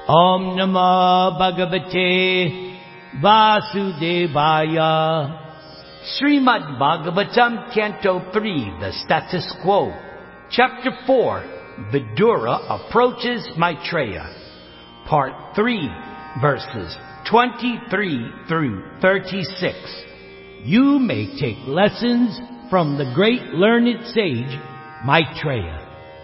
Om Namah Bhagavate Vasudevaya. Srimad Bhagavatam, Canto 3, The Status Quo. Chapter 4, Vidura Approaches Maitreya. Part 3, verses 23 through 36. You may take lessons from the great learned sage Maitreya.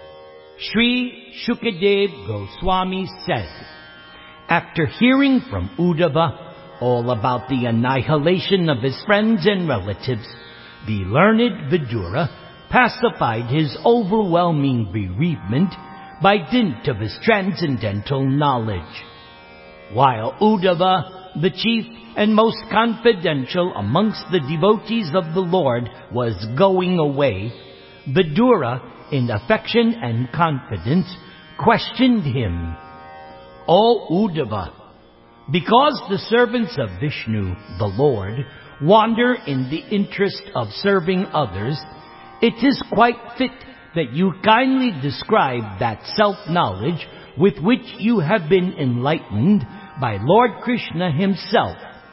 Sri Shukadev Goswami said, after hearing from Uddhava all about the annihilation of his friends and relatives, the learned Vidura pacified his overwhelming bereavement by dint of his transcendental knowledge. While Uddhava, the chief and most confidential amongst the devotees of the Lord, was going away, Vidura, in affection and confidence, questioned him. O Uddhava, because the servants of Vishnu, the Lord, wander in the interest of serving others, it is quite fit that you kindly describe that self-knowledge with which you have been enlightened by Lord Krishna himself.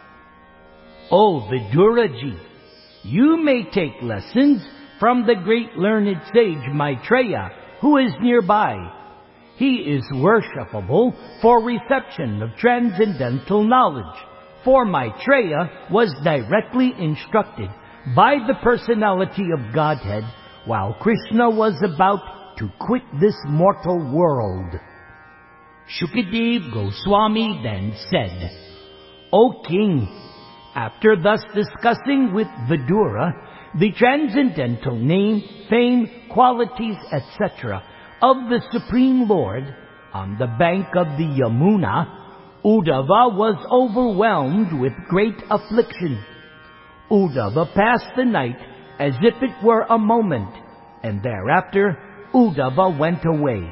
O Viduraji, you may take lessons from the great learned sage Maitreya, who is nearby. He is worshipable for reception of transcendental knowledge, for Maitreya was directly instructed by the personality of Godhead while Krishna was about to quit this mortal world. Shukadev Goswami then said, O king, after thus discussing with Vidura the transcendental name, fame, qualities, etc. of the Supreme Lord, on the bank of the Yamuna, Uddhava was overwhelmed with great affliction. Uddhava passed the night as if it were a moment, and thereafter Uddhava went away.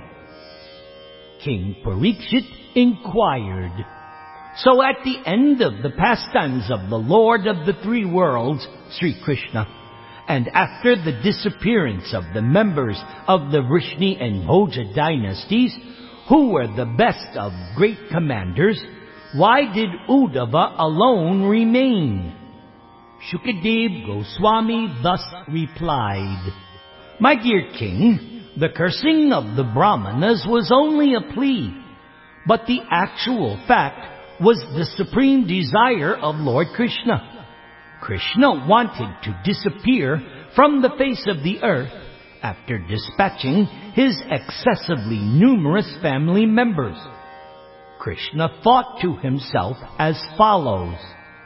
King Parikshit inquired, so at the end of the pastimes of the Lord of the three worlds, Sri Krishna, and after the disappearance of the members of the Vrishni and Bhoja dynasties, who were the best of great commanders, why did Uddhava alone remain? Shukadev Goswami thus replied, my dear king, the cursing of the Brahmanas was only a plea, but the actual fact was the supreme desire of Lord Krishna. Krishna wanted to disappear from the face of the earth after dispatching his excessively numerous family members. Krishna thought to himself as follows,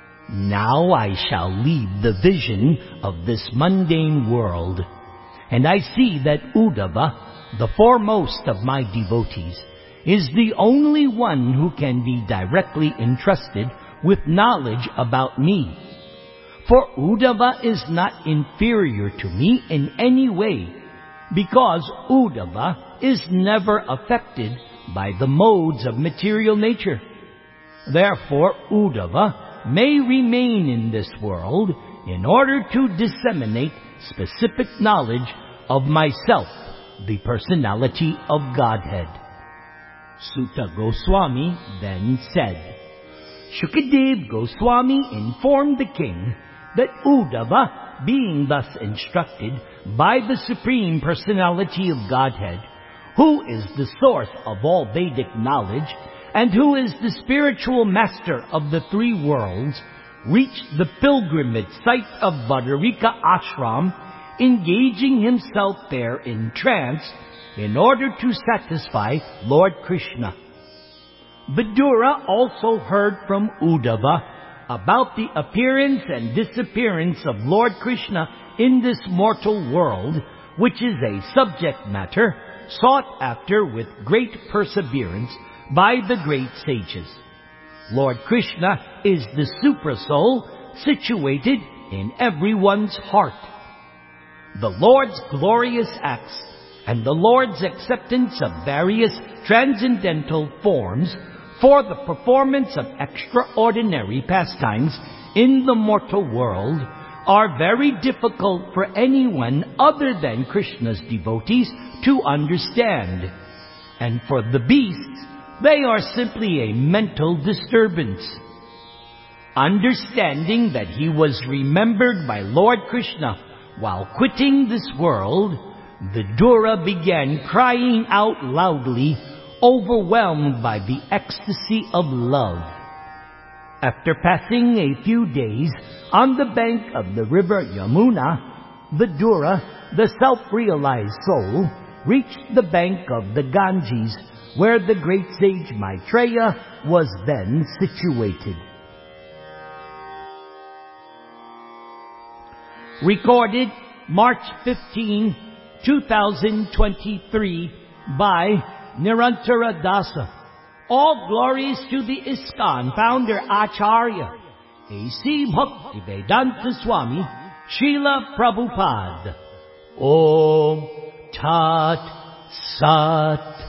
now I shall leave the vision of this mundane world, and I see that Uddhava, the foremost of my devotees, is the only one who can be directly entrusted with knowledge about me. For Uddhava is not inferior to me in any way, because Uddhava is never affected by the modes of material nature. Therefore, Uddhava may remain in this world in order to disseminate specific knowledge of myself, the personality of Godhead. Suta Goswami then said, Shukadev Goswami informed the king that Uddhava, being thus instructed by the Supreme Personality of Godhead, who is the source of all Vedic knowledge and who is the spiritual master of the three worlds, reached the pilgrimage site of Badarika Ashram, engaging himself there in trance in order to satisfy Lord Krishna. Vidura also heard from Uddhava about the appearance and disappearance of Lord Krishna in this mortal world, which is a subject matter sought after with great perseverance by the great sages. Lord Krishna is the Supra-Soul situated in everyone's heart. The Lord's glorious acts and the Lord's acceptance of various transcendental forms for the performance of extraordinary pastimes in the mortal world are very difficult for anyone other than Krishna's devotees to understand. And for the beasts, They are simply a mental disturbance. Understanding that he was remembered by Lord Krishna while quitting this world, Vidura began crying out loudly, overwhelmed by the ecstasy of love. After passing a few days on the bank of the river Yamuna, Vidura, the self-realized soul, reached the bank of the Ganges, where the great sage Maitreya was then situated. Recorded March 15, 2023 by Nirantara Dasa. All glories to the ISKCON founder Acharya A.C. Bhaktivedanta Swami Srila Prabhupada. Om Tat Sat.